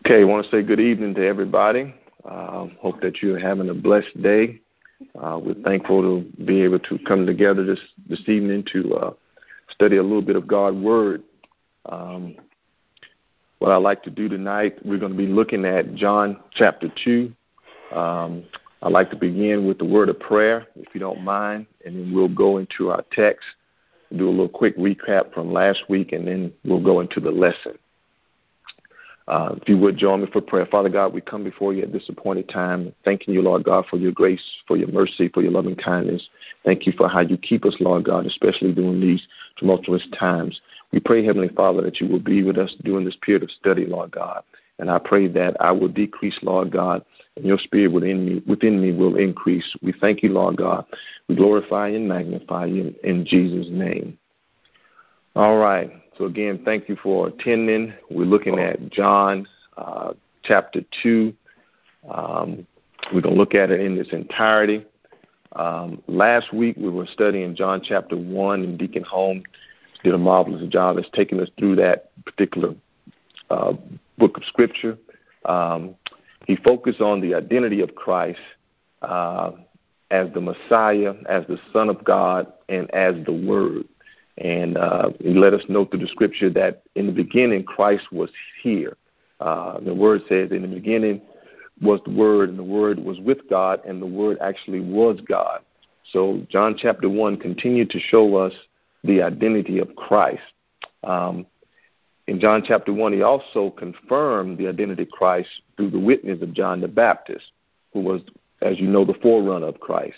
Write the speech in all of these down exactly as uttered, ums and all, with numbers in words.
Okay, I want to say good evening to everybody. Uh, hope that you're having a blessed day. Uh, we're thankful to be able to come together this, this evening to uh, study a little bit of God's Word. Um, what I'd like to do tonight, we're going to be looking at John chapter two. Um, I'd like to begin with the word of prayer, if you don't mind, and then we'll go into our text, do a little quick recap from last week, and then we'll go into the lesson. Uh, if you would join me for prayer. Father God, we come before you at this appointed time, thanking you, Lord God, for your grace, for your mercy, for your loving kindness. Thank you for how you keep us, Lord God, especially during these tumultuous times. We pray, Heavenly Father, that you will be with us during this period of study, Lord God. And I pray that I will decrease, Lord God, and your spirit within me, within me will increase. We thank you, Lord God. We glorify and magnify you in, in Jesus' name. All right. So, again, thank you for attending. We're looking at John uh, chapter two. Um, we're going to look at it in its entirety. Um, last week, we were studying John chapter one, and Deacon Holmes did a marvelous job as taking us through that particular uh, book of Scripture. Um, he focused on the identity of Christ uh, as the Messiah, as the Son of God, and as the Word. And uh, he let us know through the Scripture that in the beginning, Christ was here. Uh, the Word says in the beginning was the Word, and the Word was with God, and the Word actually was God. So John chapter one continued to show us the identity of Christ. Um, in John chapter one, he also confirmed the identity of Christ through the witness of John the Baptist, who was, as you know, the forerunner of Christ.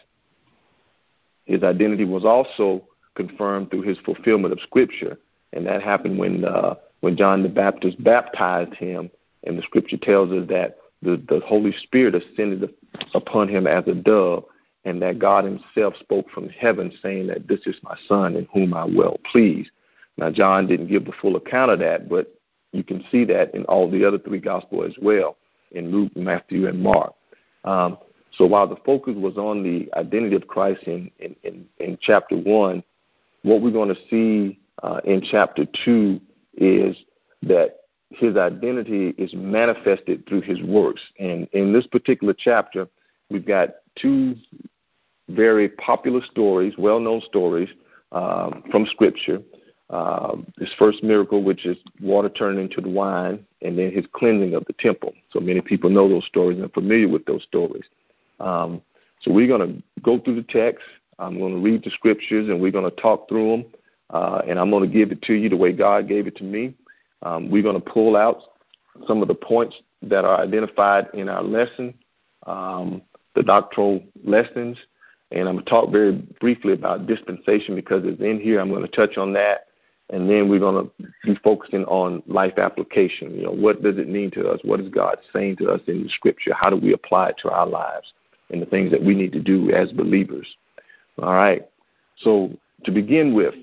His identity was also confirmed through his fulfillment of Scripture, and that happened when uh, when John the Baptist baptized him, and the Scripture tells us that the, the Holy Spirit ascended upon him as a dove, and that God himself spoke from heaven saying that this is my Son in whom I well please. Now, John didn't give the full account of that, but you can see that in all the other three Gospels as well, in Luke, Matthew, and Mark. Um, so while the focus was on the identity of Christ in, in, in, in chapter one, what we're going to see uh, in chapter two is that his identity is manifested through his works. And in this particular chapter, we've got two very popular stories, well-known stories uh, from Scripture. Uh, his first miracle, which is water turning into the wine, and then his cleansing of the temple. So many people know those stories and are familiar with those stories. Um, so we're going to go through the text. I'm going to read the Scriptures, and we're going to talk through them, uh, and I'm going to give it to you the way God gave it to me. Um, we're going to pull out some of the points that are identified in our lesson, um, the doctrinal lessons, and I'm going to talk very briefly about dispensation because it's in here. I'm going to touch on that, and then we're going to be focusing on life application. You know, what does it mean to us? What is God saying to us in the Scripture? How do we apply it to our lives and the things that we need to do as believers? All right. So to begin with,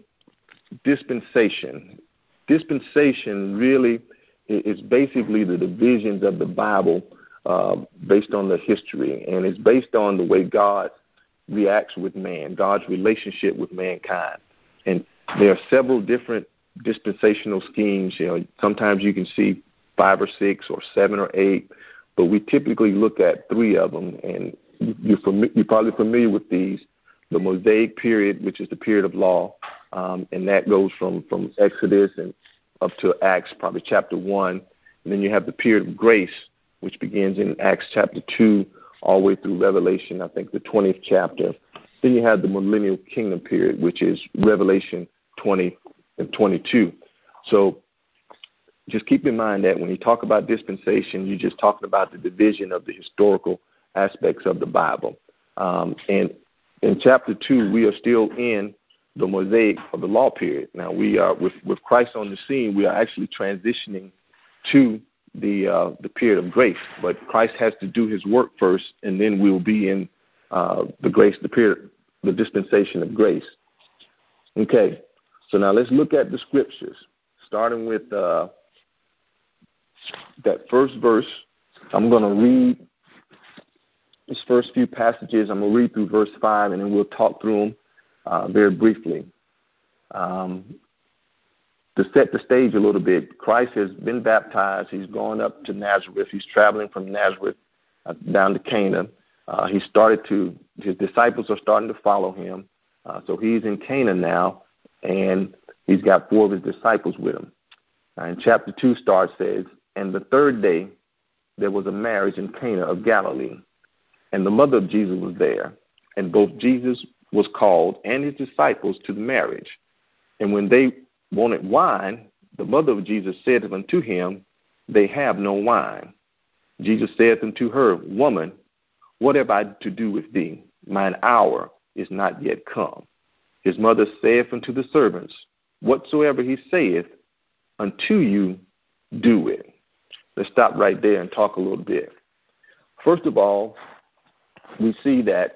dispensation. Dispensation really is basically the divisions of the Bible uh, based on the history, and it's based on the way God reacts with man, God's relationship with mankind. And there are several different dispensational schemes. You know, sometimes you can see five or six or seven or eight, but we typically look at three of them, and you're, fami- you're probably familiar with these. The Mosaic period, which is the period of law, um, and that goes from, from Exodus and up to Acts, probably chapter one. And then you have the period of grace, which begins in Acts chapter two, all the way through Revelation, I think the twentieth chapter. Then you have the millennial kingdom period, which is Revelation twenty and twenty-two. So just keep in mind that when you talk about dispensation, you're just talking about the division of the historical aspects of the Bible. Um, and in chapter two, we are still in the Mosaic of the law period. Now, we are with, with Christ on the scene. We are actually transitioning to the uh, the period of grace. But Christ has to do his work first, and then we'll be in uh, the grace, the period, the dispensation of grace. Okay. So now let's look at the Scriptures, starting with uh, that first verse. I'm going to read these first few passages. I'm going to read through verse five, and then we'll talk through them uh, very briefly. Um, to set the stage a little bit, Christ has been baptized. He's gone up to Nazareth. He's traveling from Nazareth uh, down to Cana. Uh, he started to, his disciples are starting to follow him. Uh, so he's in Cana now, and he's got four of his disciples with him. Uh, and chapter two starts, says, and the third day there was a marriage in Cana of Galilee, and the mother of Jesus was there. And both Jesus was called and his disciples to the marriage. And when they wanted wine, the mother of Jesus said unto him, they have no wine. Jesus saith unto her, woman, what have I to do with thee? Mine hour is not yet come. His mother saith unto the servants, whatsoever he saith unto you, do it. Let's stop right there and talk a little bit. First of all, we see that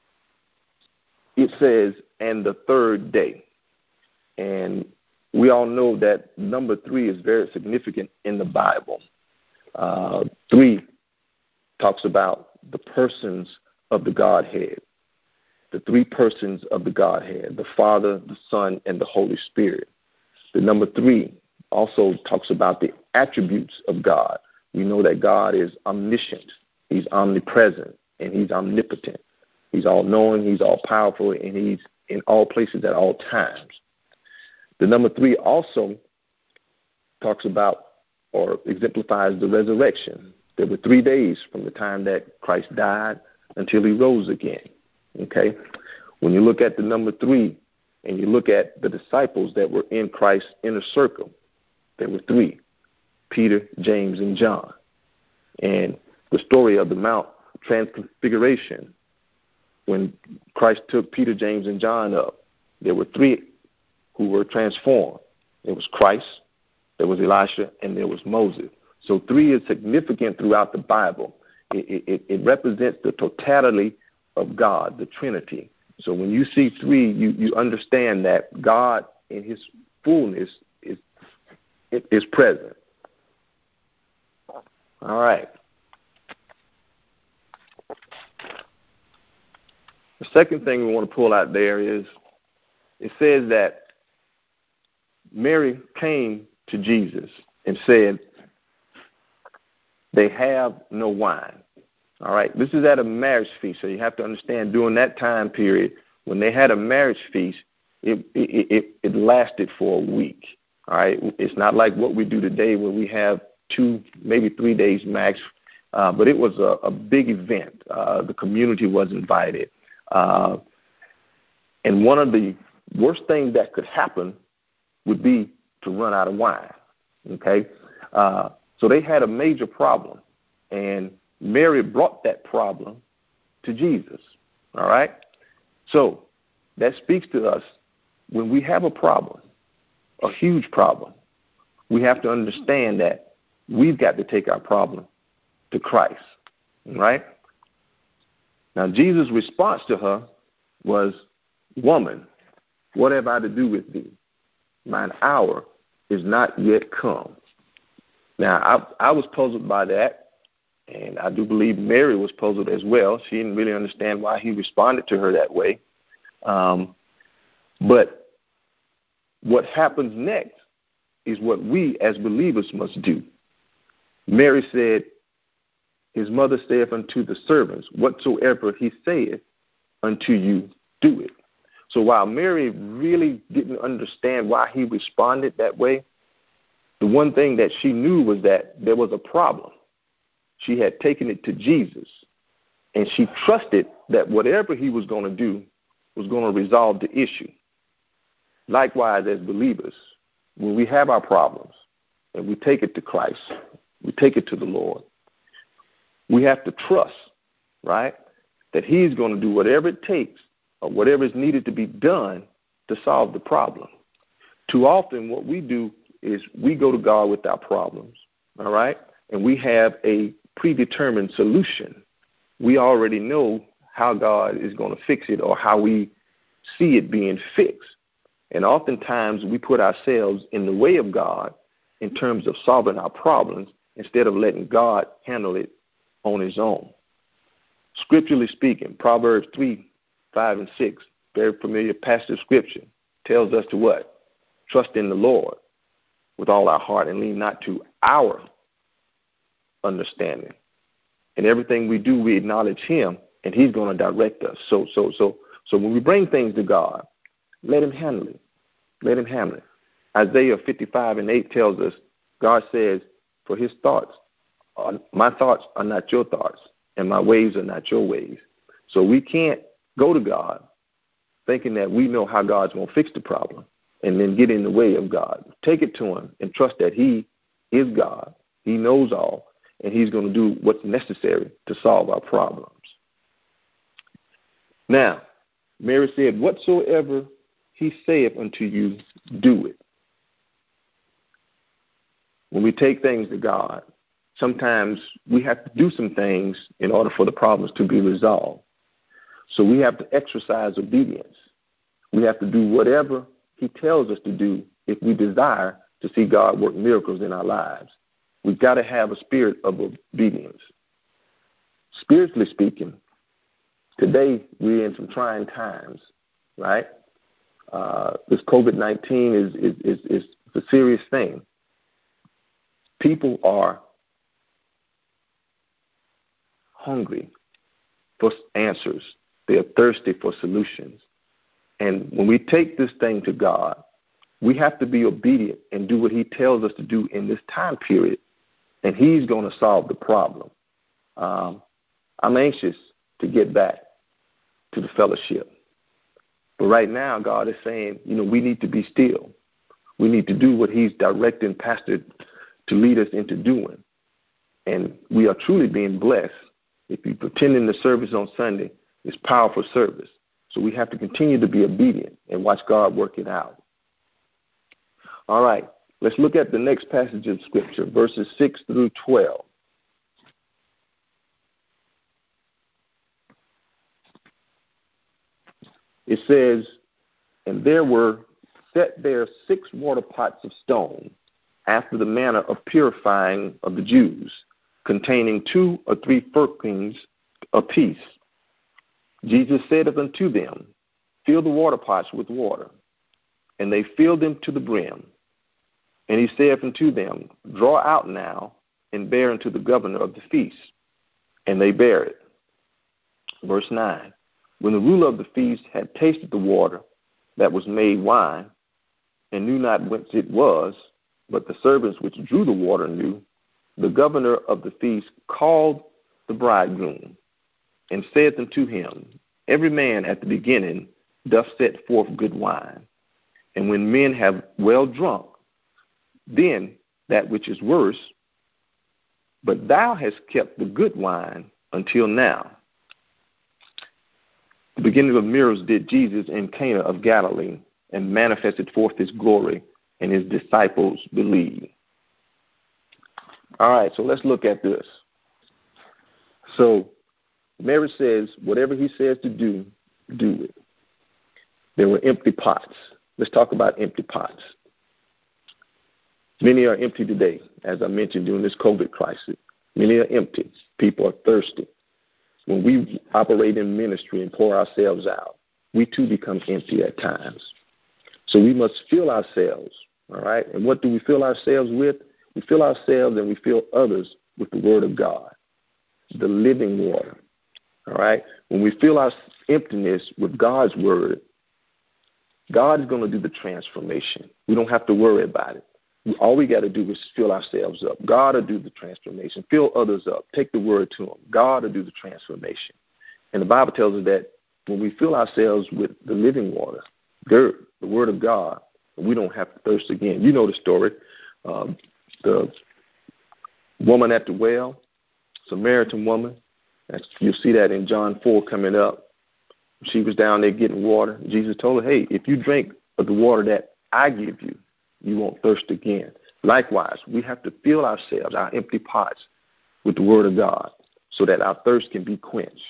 it says, and the third day. And we all know that number three is very significant in the Bible. Uh, three talks about the persons of the Godhead, the three persons of the Godhead, the Father, the Son, and the Holy Spirit. The number three also talks about the attributes of God. We know that God is omniscient, he's omnipresent, and he's omnipotent. He's all-knowing, he's all-powerful, and he's in all places at all times. The number three also talks about or exemplifies the resurrection. There were three days from the time that Christ died until he rose again. Okay? When you look at the number three and you look at the disciples that were in Christ's inner circle, there were three, Peter, James, and John. And the story of the Mount Transfiguration, when Christ took Peter, James, and John up, there were three who were transformed. There was Christ, there was Elisha, and there was Moses. So three is significant throughout the Bible. It, it, it represents the totality of God, the Trinity. So when you see three, you, you understand that God in his fullness is, is present. All right. The second thing we want to pull out there is it says that Mary came to Jesus and said, they have no wine. All right. This is at a marriage feast. So you have to understand during that time period, when they had a marriage feast, it, it, it, it lasted for a week. All right. It's not like what we do today where we have two, maybe three days max. Uh, but it was a, a big event. Uh, the community was invited. Uh, and one of the worst things that could happen would be to run out of wine. Okay. Uh, so they had a major problem. And Mary brought that problem to Jesus. All right. So that speaks to us when we have a problem, a huge problem, we have to understand that we've got to take our problem to Christ. Right? Now, Jesus' response to her was, woman, what have I to do with thee? Mine hour is not yet come. Now, I, I was puzzled by that, and I do believe Mary was puzzled as well. She didn't really understand why he responded to her that way. Um, but what happens next is what we as believers must do. Mary said, his mother saith unto the servants, whatsoever he saith unto you, do it. So while Mary really didn't understand why he responded that way, the one thing that she knew was that there was a problem. She had taken it to Jesus, and she trusted that whatever he was going to do was going to resolve the issue. Likewise, as believers, when we have our problems and we take it to Christ, we take it to the Lord, we have to trust, right, that he's going to do whatever it takes or whatever is needed to be done to solve the problem. Too often what we do is we go to God with our problems, all right, and we have a predetermined solution. We already know how God is going to fix it or how we see it being fixed. And oftentimes we put ourselves in the way of God in terms of solving our problems instead of letting God handle it on his own. Scripturally speaking, Proverbs three, five, and six, very familiar passage of Scripture, tells us to what? Trust in the Lord with all our heart and lean not to our understanding. In everything we do, we acknowledge him, and he's going to direct us. So, so, so, so when we bring things to God, let him handle it. Let him handle it. Isaiah fifty-five and eight tells us, God says, for his thoughts, are, my thoughts are not your thoughts, and my ways are not your ways. So we can't go to God thinking that we know how God's going to fix the problem and then get in the way of God. Take it to him and trust that he is God. He knows all, and he's going to do what's necessary to solve our problems. Now, Mary said, whatsoever he saith unto you, do it. When we take things to God, sometimes we have to do some things in order for the problems to be resolved. So we have to exercise obedience. We have to do whatever he tells us to do if we desire to see God work miracles in our lives. We've got to have a spirit of obedience. Spiritually speaking, today we're in some trying times, right? Uh, this COVID nineteen is, is, is, is a serious thing. People are hungry for answers. They are thirsty for solutions. And when we take this thing to God, we have to be obedient and do what he tells us to do in this time period, and he's going to solve the problem. Um, I'm anxious to get back to the fellowship. But right now, God is saying, you know, we need to be still. We need to do what he's directing Pastor to lead us into doing. And we are truly being blessed. If you attend in the service on Sunday, it's powerful service. So we have to continue to be obedient and watch God work it out. All right, let's look at the next passage of Scripture, verses six through twelve. It says, and there were set there six water pots of stone, after the manner of purifying of the Jews, containing two or three firkins apiece. Jesus said unto them, fill the water pots with water. And they filled them to the brim. And he saith unto them, draw out now, and bear unto the governor of the feast. And they bare it. Verse nine, when the ruler of the feast had tasted the water that was made wine, and knew not whence it was, but the servants which drew the water knew, the governor of the feast called the bridegroom, and said unto him, every man at the beginning doth set forth good wine, and when men have well drunk, then that which is worse, but thou hast kept the good wine until now. The beginning of miracles did Jesus in Cana of Galilee, and manifested forth his glory, and his disciples believed. All right, so let's look at this. So Mary says, whatever he says to do, do it. There were empty pots. Let's talk about empty pots. Many are empty today, as I mentioned, during this COVID crisis. Many are empty. People are thirsty. When we operate in ministry and pour ourselves out, we too become empty at times. So we must fill ourselves, all right? And what do we fill ourselves with? We fill ourselves and we fill others with the Word of God, the living water, all right? When we fill our emptiness with God's Word, God is going to do the transformation. We don't have to worry about it. All we got to do is fill ourselves up. God will do the transformation. Fill others up. Take the Word to them. God will do the transformation. And the Bible tells us that when we fill ourselves with the living water, the Word of God, we don't have to thirst again. You know the story. Um, the woman at the well, Samaritan woman, you'll see that in John four coming up. She was down there getting water. Jesus told her, hey, if you drink of the water that I give you, you won't thirst again. Likewise, we have to fill ourselves, our empty pots, with the Word of God so that our thirst can be quenched.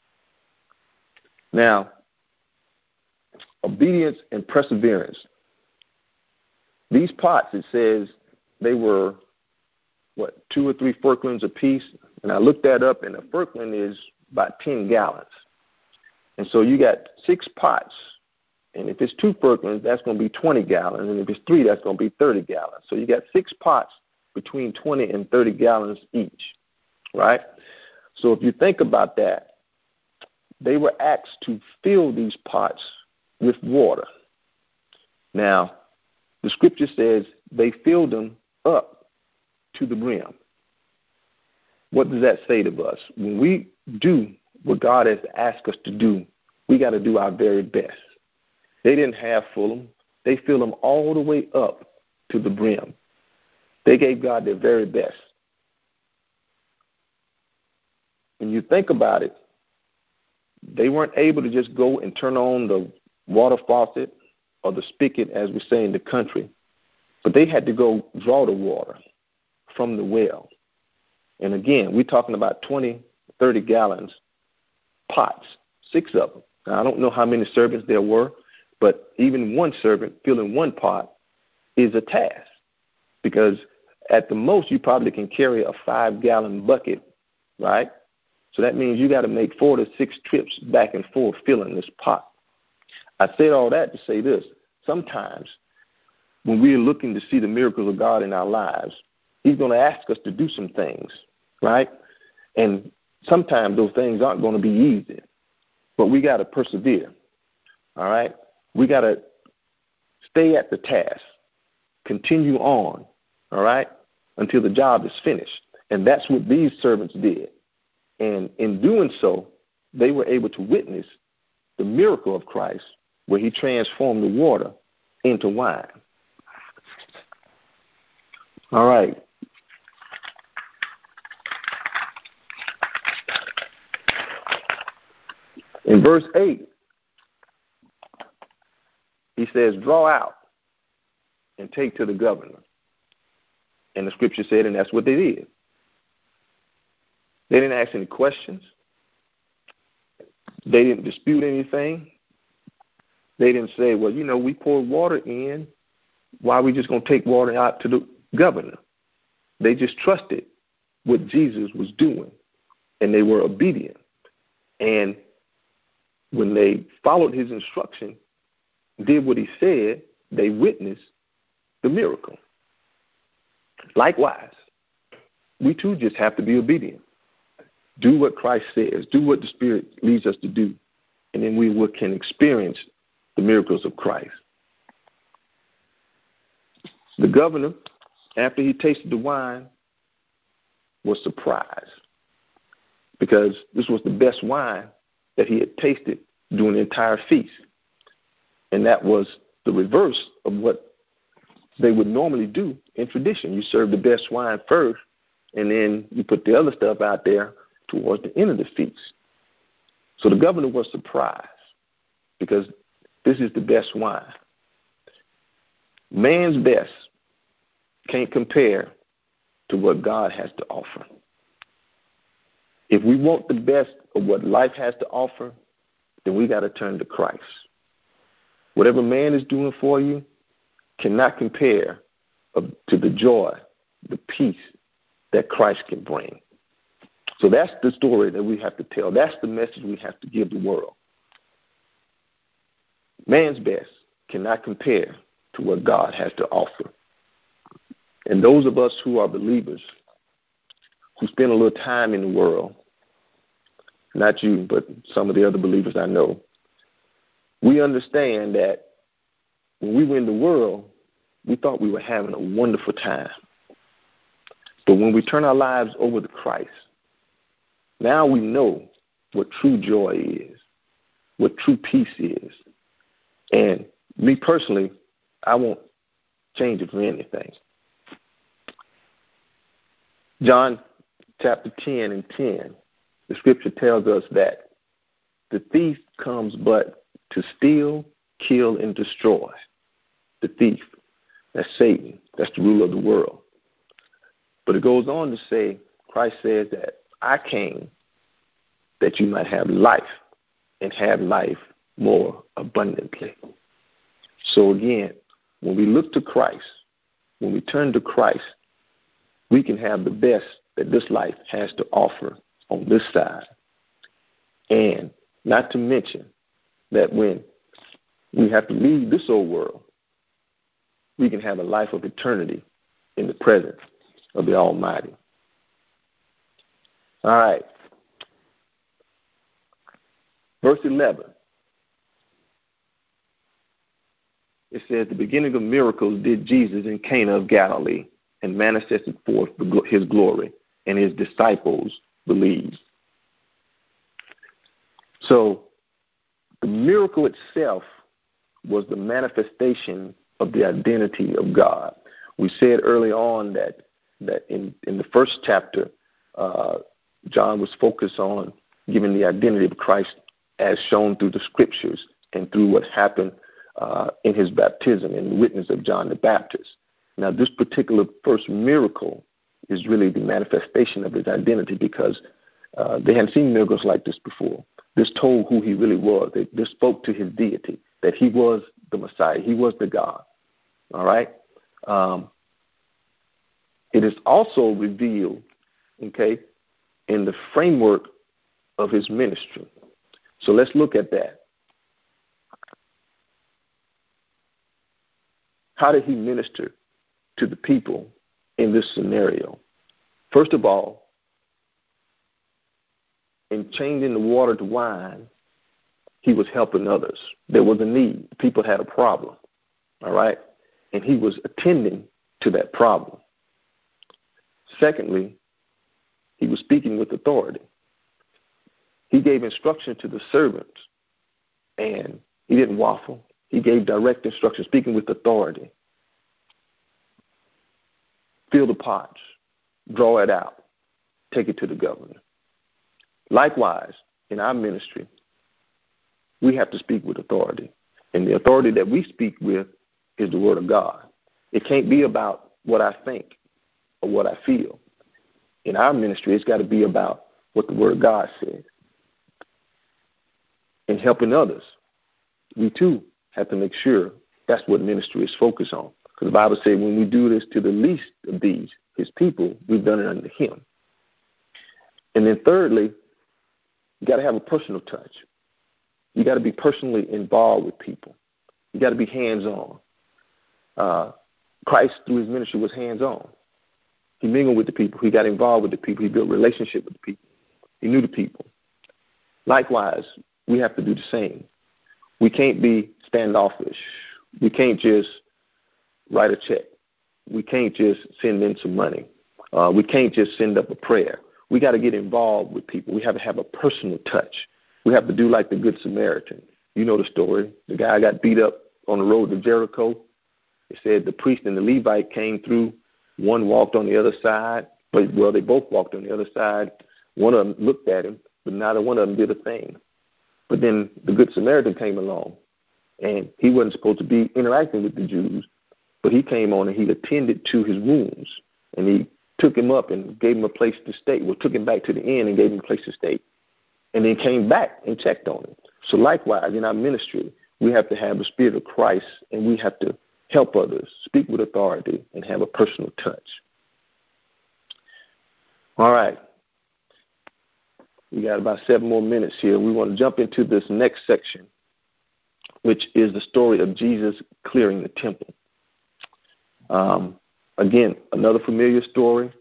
Now, obedience and perseverance. These pots, it says they were, what, two or three firkins apiece. And I looked that up, and a firkin is about ten gallons. And so you got six pots And if it's two firkins, that's going to be twenty gallons. And if it's three, that's going to be thirty gallons. So you got six pots between twenty and thirty gallons each, right? So if you think about that, they were asked to fill these pots with water. Now, the scripture says they filled them up to the brim. What does that say to us? When we do what God has asked us to do, we got to do our very best. They didn't half full them. They filled them all the way up to the brim. They gave God their very best. When you think about it, they weren't able to just go and turn on the water faucet or the spigot, as we say in the country, but they had to go draw the water from the well. And again, we're talking about twenty, thirty gallons pots, six of them. Now, I don't know how many servants there were, but even one servant filling one pot is a task, because at the most you probably can carry a five-gallon bucket, right? So that means you got to make four to six trips back and forth filling this pot. I said all that to say this. Sometimes when we're looking to see the miracles of God in our lives, he's going to ask us to do some things, right? And sometimes those things aren't going to be easy, but we got to persevere, all right? We got to stay at the task, continue on, all right, until the job is finished. And that's what these servants did. And in doing so, they were able to witness the miracle of Christ, where he transformed the water into wine. All right. In verse eight, he says, draw out and take to the governor. And the scripture said, and that's what they did. They didn't ask any questions. They didn't dispute anything. They didn't say, well, you know, we poured water in. Why are we just going to take water out to the governor? They just trusted what Jesus was doing, and they were obedient. And when they followed his instruction, did what he said, they witnessed the miracle. Likewise, we too just have to be obedient. Do what Christ says. Do what the Spirit leads us to do. And then we will, can experience the miracles of Christ. The governor, after he tasted the wine, was surprised, because this was the best wine that he had tasted during the entire feast. And that was the reverse of what they would normally do in tradition. You serve the best wine first, and then you put the other stuff out there towards the end of the feast. So the governor was surprised, because this is the best wine. Man's best can't compare to what God has to offer. If we want the best of what life has to offer, then we got to turn to Christ. Whatever man is doing for you cannot compare to the joy, the peace that Christ can bring. So that's the story that we have to tell. That's the message we have to give the world. Man's best cannot compare to what God has to offer. And those of us who are believers, who spend a little time in the world, not you, but some of the other believers I know, we understand that when we were in the world, we thought we were having a wonderful time. But when we turn our lives over to Christ, now we know what true joy is, what true peace is. And me personally, I won't change it for anything. John chapter ten and ten, the scripture tells us that the thief comes but to steal, kill, and destroy. The thief, that's Satan. That's the ruler of the world. But it goes on to say, Christ says that I came that you might have life and have life more abundantly. So again, when we look to Christ, when we turn to Christ, we can have the best that this life has to offer on this side. And not to mention that when we have to leave this old world. We can have a life of eternity in the presence of the Almighty. All right. Verse eleven. It says, the beginning of miracles did Jesus in Cana of Galilee and manifested forth his glory, and his disciples believed. So the miracle itself was the manifestation of the identity of God. We said early on that that in, in the first chapter, uh, John was focused on giving the identity of Christ as shown through the scriptures and through what happened uh, in his baptism and the witness of John the Baptist. Now, this particular first miracle is really the manifestation of his identity because uh, they hadn't seen miracles like this before. This told who he really was. This spoke to his deity, that he was the Messiah. He was the God. All right? Um, it is also revealed, okay, in the framework of his ministry. So let's look at that. How did he minister to the people in this scenario? First of all, in changing the water to wine, he was helping others. There was a need. People had a problem, all right? And he was attending to that problem. Secondly, he was speaking with authority. He gave instruction to the servants, and he didn't waffle. He gave direct instruction, speaking with authority. Fill the pots, draw it out, take it to the governor. Likewise, in our ministry, we have to speak with authority. And the authority that we speak with is the Word of God. It can't be about what I think or what I feel. In our ministry, it's got to be about what the Word of God says. In helping others, we too have to make sure that's what ministry is focused on. Because the Bible says when we do this to the least of these, his people, we've done it unto him. And then thirdly, you got to have a personal touch. You got to be personally involved with people. You got to be hands-on. Uh, Christ, through his ministry, was hands-on. He mingled with the people. He got involved with the people. He built relationship with the people. He knew the people. Likewise, we have to do the same. We can't be standoffish. We can't just write a check. We can't just send in some money. Uh, we can't just send up a prayer. We got to get involved with people. We have to have a personal touch. We have to do like the Good Samaritan. You know the story. The guy got beat up on the road to Jericho. It said the priest and the Levite came through. One walked on the other side. But, well, they both walked on the other side. One of them looked at him, but neither one of them did a thing. But then the Good Samaritan came along, and he wasn't supposed to be interacting with the Jews, but he came on and he attended to his wounds, and he took him up and gave him a place to stay. Well, took him back to the inn and gave him a place to stay, and then came back and checked on him. So likewise, in our ministry, we have to have the Spirit of Christ, and we have to help others, speak with authority, and have a personal touch. All right. We got about seven more minutes here. We want to jump into this next section, which is the story of Jesus clearing the temple. Um, again, another familiar story.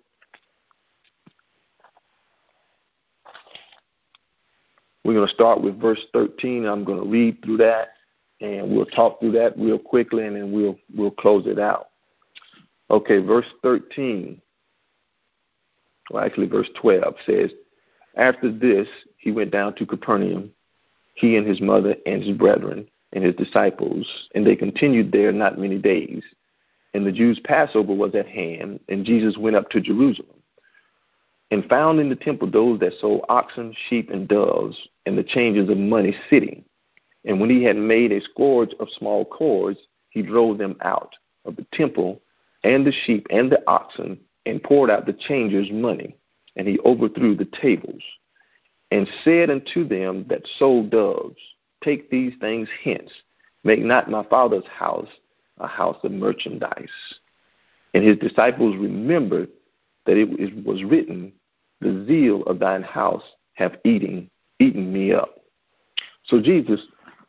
We're going to start with verse thirteen. I'm going to read through that, and we'll talk through that real quickly, and then we'll we'll close it out. Okay, verse thirteen. Well, actually, verse twelve says, after this, he went down to Capernaum, he and his mother and his brethren and his disciples, and they continued there not many days. And the Jews' Passover was at hand, and Jesus went up to Jerusalem, and found in the temple those that sold oxen, sheep, and doves, and the changers of money sitting. And when he had made a scourge of small cords, he drove them out of the temple, and the sheep and the oxen, and poured out the changers' money. And he overthrew the tables, and said unto them that sold doves, take these things hence, make not my Father's house a house of merchandise. And his disciples remembered that it was written, the zeal of thine house hath eaten, eaten me up. So Jesus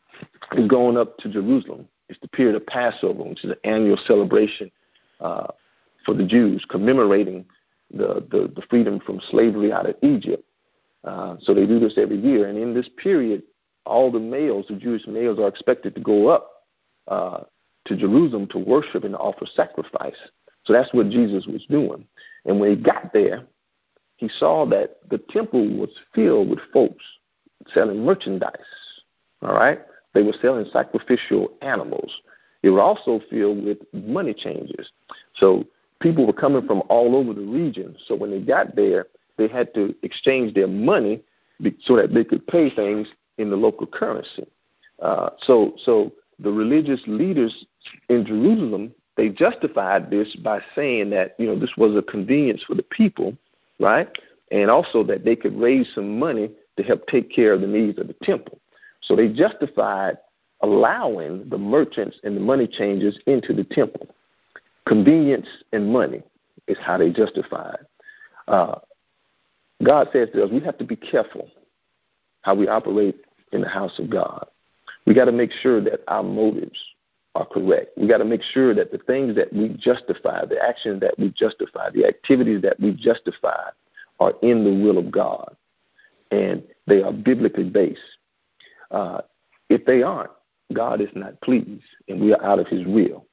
is going up to Jerusalem. It's the period of Passover, which is an annual celebration uh, for the Jews, commemorating the, the, the freedom from slavery out of Egypt. Uh, so they do this every year. And in this period, all the males, the Jewish males, are expected to go up uh, to Jerusalem to worship and offer sacrifice. So that's what Jesus was doing. And when he got there, he saw that the temple was filled with folks selling merchandise, all right? They were selling sacrificial animals. They were also filled with money changers. So people were coming from all over the region. So when they got there, they had to exchange their money so that they could pay things in the local currency. Uh, so, so the religious leaders in Jerusalem, they justified this by saying that, you know, this was a convenience for the people, right? And also that they could raise some money to help take care of the needs of the temple. So they justified allowing the merchants and the money changers into the temple. Convenience and money is how they justified. Uh, God says to us, we have to be careful how we operate in the house of God. We got to make sure that our motives are correct. We got to make sure that the things that we justify, the actions that we justify, the activities that we justify are in the will of God, and they are biblically based. Uh, if they aren't, God is not pleased, and we are out of his will.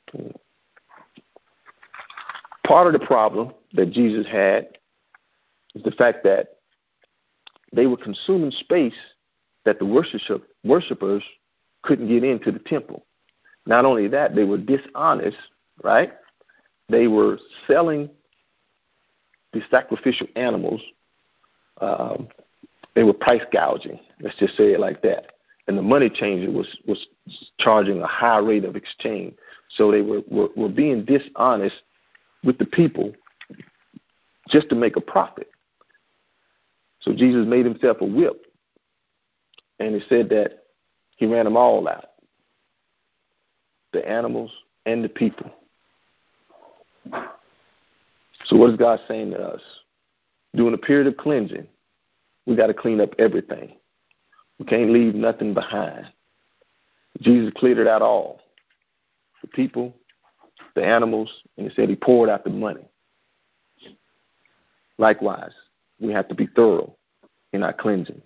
Part of the problem that Jesus had is the fact that they were consuming space that the worship, worshipers couldn't get into the temple. Not only that, they were dishonest, right? They were selling the sacrificial animals. Um, they were price gouging, let's just say it like that. And the money changer was, was charging a high rate of exchange. So they were, were, were being dishonest with the people just to make a profit. So Jesus made himself a whip, and he said that he ran them all out, the animals and the people. So what is God saying to us? During a period of cleansing, we got to clean up everything. We can't leave nothing behind. Jesus cleared it out all. The people, the animals, and he said he poured out the money. Likewise, we have to be thorough in our cleansing.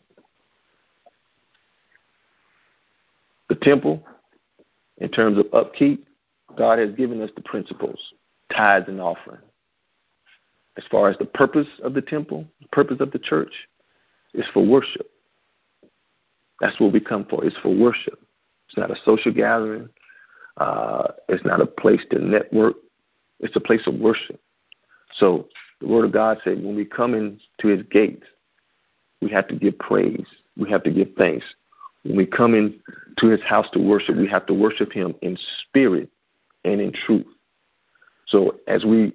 The temple, in terms of upkeep, God has given us the principles, tithes and offering. As far as the purpose of the temple, the purpose of the church, is for worship. That's what we come for. It's for worship. It's not a social gathering. Uh, it's not a place to network. It's a place of worship. So the Word of God said when we come into his gates, we have to give praise. We have to give thanks. When we come into his house to worship, we have to worship him in spirit and in truth. So as we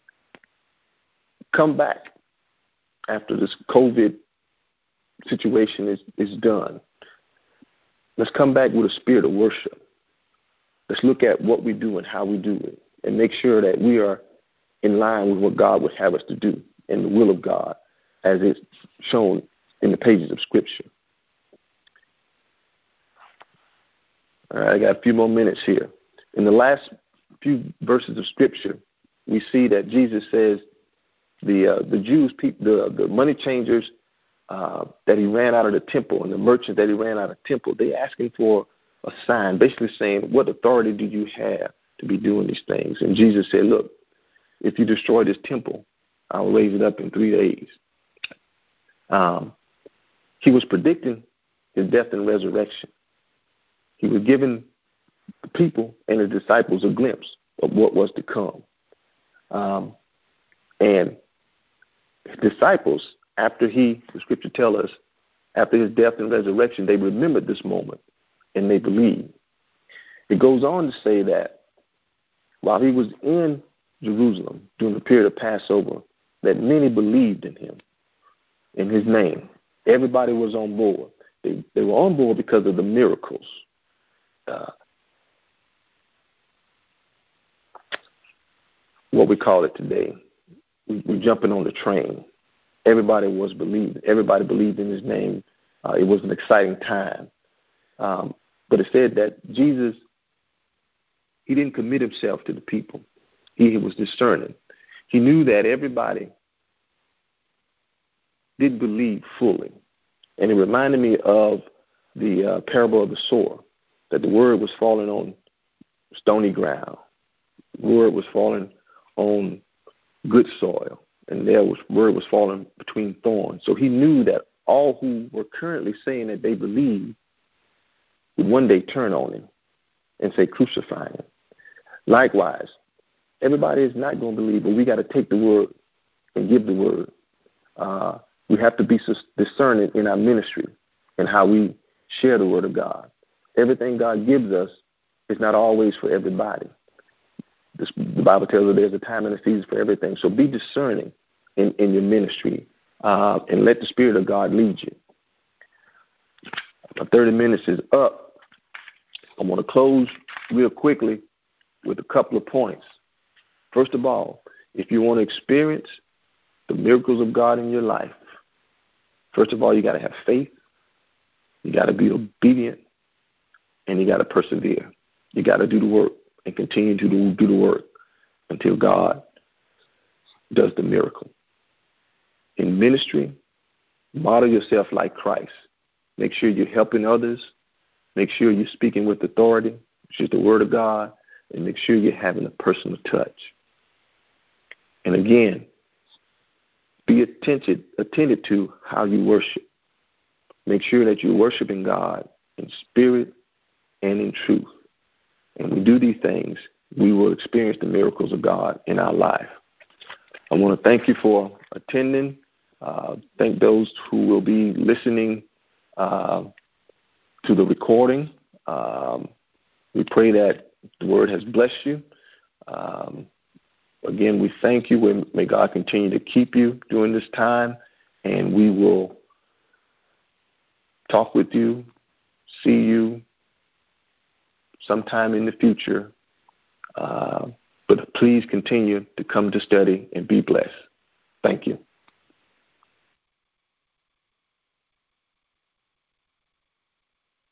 come back after this COVID situation is, is done, let's come back with a spirit of worship. Let's look at what we do and how we do it and make sure that we are in line with what God would have us to do and the will of God as it's shown in the pages of Scripture. All right, I got a few more minutes here. In the last few verses of Scripture, we see that Jesus says the uh, the Jews, the the money changers uh, that he ran out of the temple and the merchants that he ran out of the temple, they asked him for a sign, basically saying, what authority do you have to be doing these things? And Jesus said, look, if you destroy this temple, I'll raise it up in three days. Um, he was predicting his death and resurrection. He was giving the people and the disciples a glimpse of what was to come. Um, and his disciples, after he, the Scripture tells us, after his death and resurrection, they remembered this moment and they believed. It goes on to say that while he was in Jerusalem during the period of Passover, that many believed in him, in his name. Everybody was on board. They, they were on board because of the miracles. Uh, what we call it today. We, we're jumping on the train. Everybody was believing. Everybody believed in his name. Uh, it was an exciting time. Um, But it said that Jesus, he didn't commit himself to the people. He was discerning. He knew that everybody didn't believe fully. And it reminded me of the uh, parable of the sower, that the word was falling on stony ground. The word was falling on good soil, and there was word was falling between thorns. So he knew that all who were currently saying that they believed would one day turn on him and say, crucify him. Likewise, everybody is not going to believe, but we got to take the word and give the word. Uh, we have to be discerning in our ministry and how we share the word of God. Everything God gives us is not always for everybody. This, the Bible tells us there's a time and a season for everything. So be discerning in, in your ministry uh, and let the Spirit of God lead you. My thirty minutes is up. I want to close real quickly with a couple of points. First of all, if you want to experience the miracles of God in your life, first of all, you got to have faith. You got to be obedient, and you got to persevere. You got to do the work and continue to do, do the work until God does the miracle. In ministry, model yourself like Christ. Make sure you're helping others. Make sure you're speaking with authority, which is the word of God, and make sure you're having a personal touch. And again, be attentive, attentive to how you worship. Make sure that you're worshiping God in spirit and in truth. And when we do these things, we will experience the miracles of God in our life. I want to thank you for attending. Uh, thank those who will be listening uh, to the recording. Um, we pray that the word has blessed you. Um, again, we thank you. May God continue to keep you during this time, and we will talk with you, see you sometime in the future. Uh, but please continue to come to study and be blessed. Thank you.